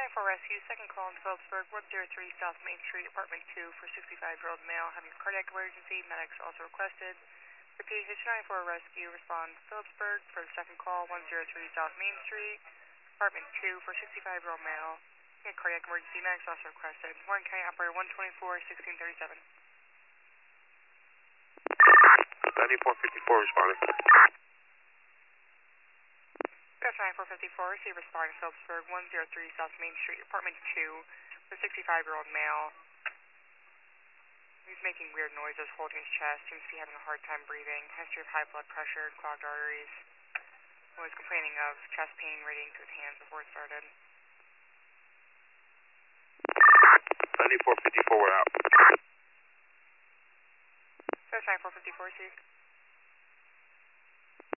994 Rescue, second call in Phillipsburg, 103 South Main Street, apartment 2 for 65-year-old male having a cardiac emergency. Medics also requested. Repeat, Hitch 94 Rescue, respond Phillipsburg for the second call, 103 South Main Street, apartment 2 for 65-year-old male having a cardiac emergency. Medics also requested. Warren County Operator 124, 1637. 9454 responding. That's 9454, receive responding Phillipsburg, 103 South Main Street, apartment 2, for 65-year-old male. He's making weird noises, holding his chest, seems to be having a hard time breathing, history of high blood pressure and clogged arteries. Was complaining of chest pain radiating to his hands before it started. 9454, we're out. That's 9454, receive.